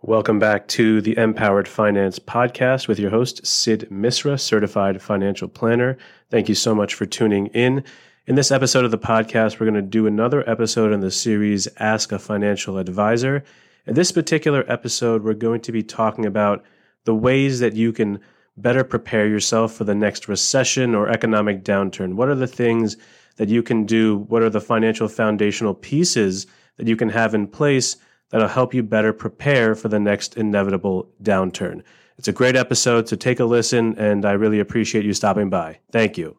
Welcome back to the Empowered Finance Podcast with your host, Sid Misra, Certified Financial Planner. Thank you so much for tuning in. In this episode of the podcast, we're going to do another episode in the series, Ask a Financial Advisor. In this particular episode, we're going to be talking about the ways that you can better prepare yourself for the next recession or economic downturn. What are the things that you can do? What are the financial foundational pieces that you can have in place that'll help you better prepare for the next inevitable downturn? It's a great episode, so take a listen, and I really appreciate you stopping by. Thank you.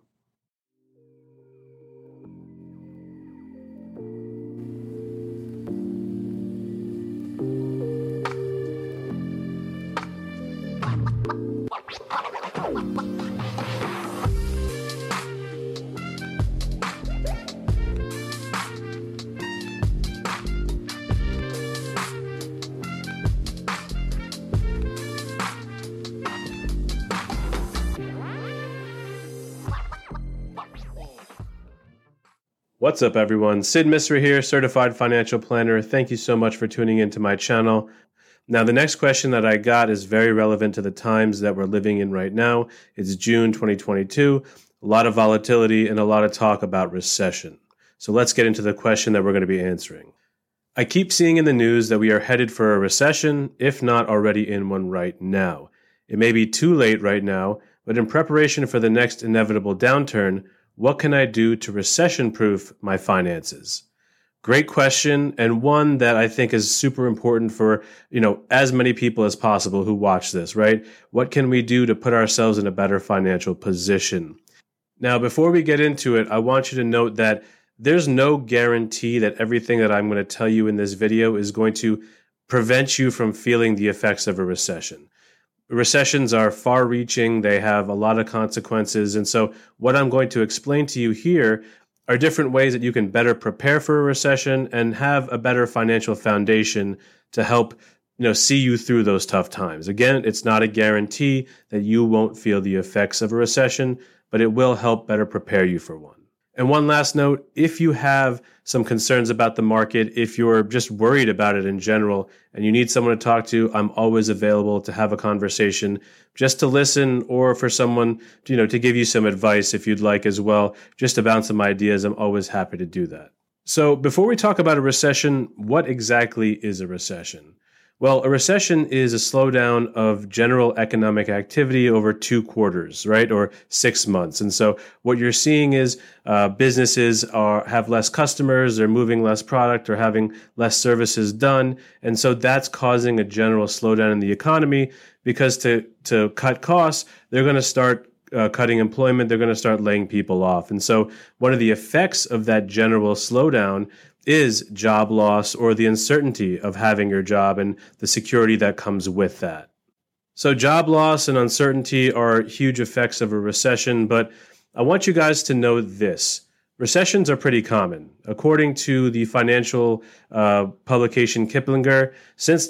What's up, everyone? Sid Misra here, Certified Financial Planner. Thank you so much for tuning into my channel. Now, the next question that I got is very relevant to the times that we're living in right now. It's June 2022, a lot of volatility and a lot of talk about recession. So let's get into the question that we're going to be answering. I keep seeing in the news that we are headed for a recession, if not already in one right now. It may be too late right now, but in preparation for the next inevitable downturn, what can I do to recession-proof my finances? Great question, and one that I think is super important for, as many people as possible who watch this, right? What can we do to put ourselves in a better financial position? Now, before we get into it, I want you to note that there's no guarantee that everything that I'm going to tell you in this video is going to prevent you from feeling the effects of a recession. Recessions are far-reaching. They have a lot of consequences. And so what I'm going to explain to you here are different ways that you can better prepare for a recession and have a better financial foundation to help, see you through those tough times. Again, it's not a guarantee that you won't feel the effects of a recession, but it will help better prepare you for one. And one last note, if you have some concerns about the market, if you're just worried about it in general and you need someone to talk to, I'm always available to have a conversation, just to listen, or for someone, to give you some advice if you'd like as well, just to bounce some ideas. I'm always happy to do that. So before we talk about a recession, what exactly is a recession? Well, a recession is a slowdown of general economic activity over 2 quarters, right? Or 6 months. And so what you're seeing is businesses have less customers, they're moving less product or having less services done. And so that's causing a general slowdown in the economy because to cut costs, they're going to start cutting employment, they're going to start laying people off. And so one of the effects of that general slowdown is job loss or the uncertainty of having your job and the security that comes with that. So job loss and uncertainty are huge effects of a recession, but I want you guys to know this. Recessions are pretty common. According to the financial publication Kiplinger, since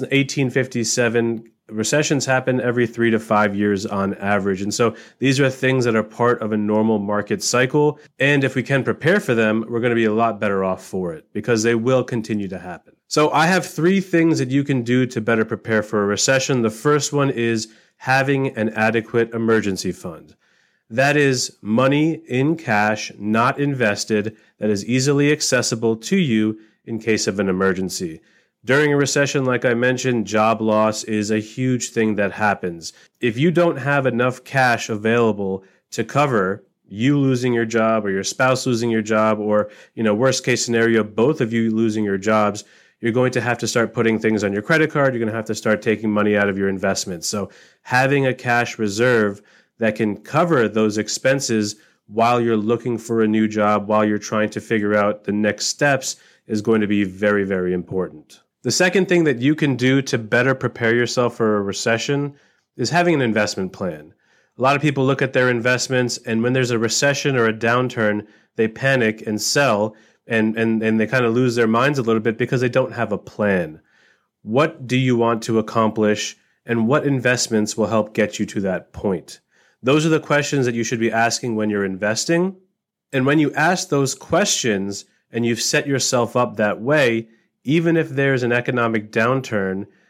1857, recessions happen every 3 to 5 years on average. And so these are things that are part of a normal market cycle. And if we can prepare for them, we're going to be a lot better off for it because they will continue to happen. So I have 3 things that you can do to better prepare for a recession. The first one is having an adequate emergency fund. That is money in cash, not invested, that is easily accessible to you in case of an emergency. During a recession, like I mentioned, job loss is a huge thing that happens. If you don't have enough cash available to cover you losing your job or your spouse losing your job or, worst case scenario, both of you losing your jobs, you're going to have to start putting things on your credit card. You're going to have to start taking money out of your investments. So having a cash reserve that can cover those expenses while you're looking for a new job, while you're trying to figure out the next steps is going to be very, very important. The second thing that you can do to better prepare yourself for a recession is having an investment plan. A lot of people look at their investments, and when there's a recession or a downturn, they panic and sell, and they kind of lose their minds a little bit because they don't have a plan. What do you want to accomplish, and what investments will help get you to that point? Those are the questions that you should be asking when you're investing. And when you ask those questions and you've set yourself up that way, even if there's an economic downturn,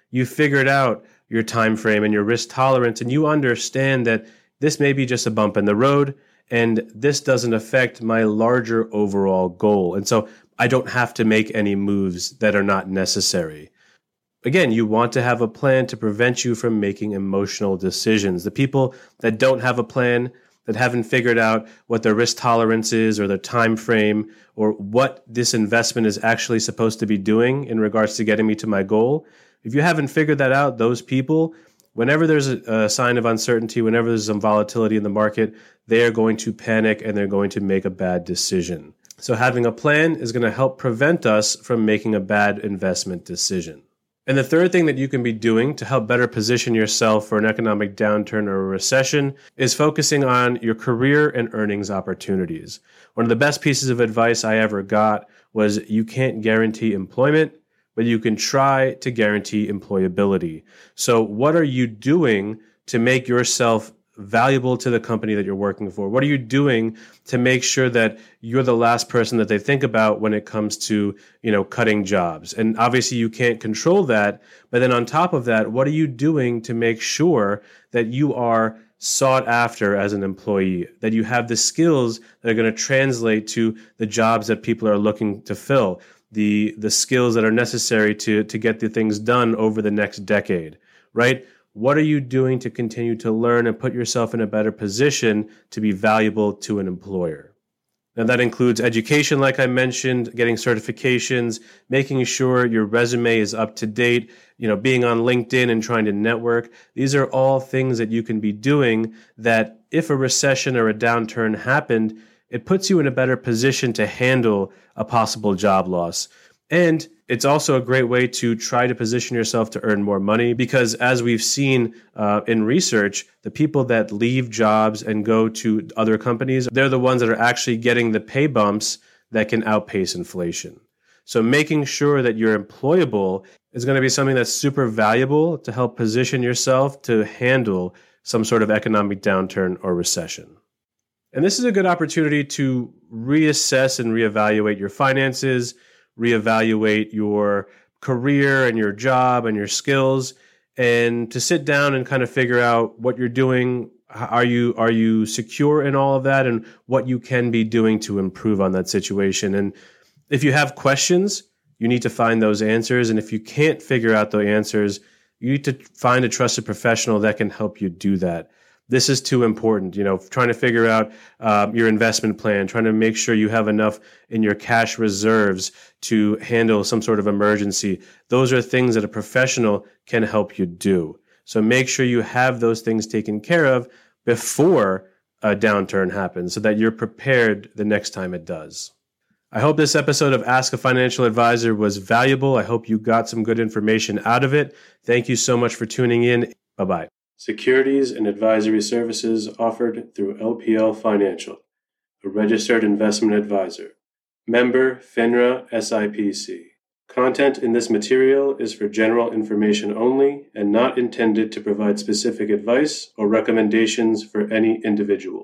you figured out your time frame and your risk tolerance, and you understand that this may be just a bump in the road, and this doesn't affect my larger overall goal. And so I don't have to make any moves that are not necessary. Again, you want to have a plan to prevent you from making emotional decisions. The people that don't have a plan, that haven't figured out what their risk tolerance is or their time frame or what this investment is actually supposed to be doing in regards to getting me to my goal, if you haven't figured that out, those people, whenever there's a sign of uncertainty, whenever there's some volatility in the market, they are going to panic and they're going to make a bad decision. So having a plan is going to help prevent us from making a bad investment decision. And the third thing that you can be doing to help better position yourself for an economic downturn or a recession is focusing on your career and earnings opportunities. One of the best pieces of advice I ever got was you can't guarantee employment, but you can try to guarantee employability. So what are you doing to make yourself valuable to the company that you're working for? What are you doing to make sure that you're the last person that they think about when it comes to, cutting jobs? And obviously you can't control that. But then on top of that, what are you doing to make sure that you are sought after as an employee, that you have the skills that are going to translate to the jobs that people are looking to fill, the skills that are necessary to get the things done over the next decade, right? What are you doing to continue to learn and put yourself in a better position to be valuable to an employer? Now, that includes education, like I mentioned, getting certifications, making sure your resume is up to date, being on LinkedIn and trying to network. These are all things that you can be doing that if a recession or a downturn happened, it puts you in a better position to handle a possible job loss. And it's also a great way to try to position yourself to earn more money because as we've seen in research, the people that leave jobs and go to other companies, they're the ones that are actually getting the pay bumps that can outpace inflation. So making sure that you're employable is going to be something that's super valuable to help position yourself to handle some sort of economic downturn or recession. And this is a good opportunity to reassess and reevaluate your finances, reevaluate your career and your job and your skills, and to sit down and kind of figure out what you're doing. Are you secure in all of that, and what you can be doing to improve on that situation? And if you have questions, you need to find those answers. And if you can't figure out the answers, you need to find a trusted professional that can help you do that. This is too important, trying to figure out your investment plan, trying to make sure you have enough in your cash reserves to handle some sort of emergency. Those are things that a professional can help you do. So make sure you have those things taken care of before a downturn happens so that you're prepared the next time it does. I hope this episode of Ask a Financial Advisor was valuable. I hope you got some good information out of it. Thank you so much for tuning in. Bye-bye. Securities and advisory services offered through LPL Financial, a registered investment advisor. Member FINRA SIPC. Content in this material is for general information only and not intended to provide specific advice or recommendations for any individual.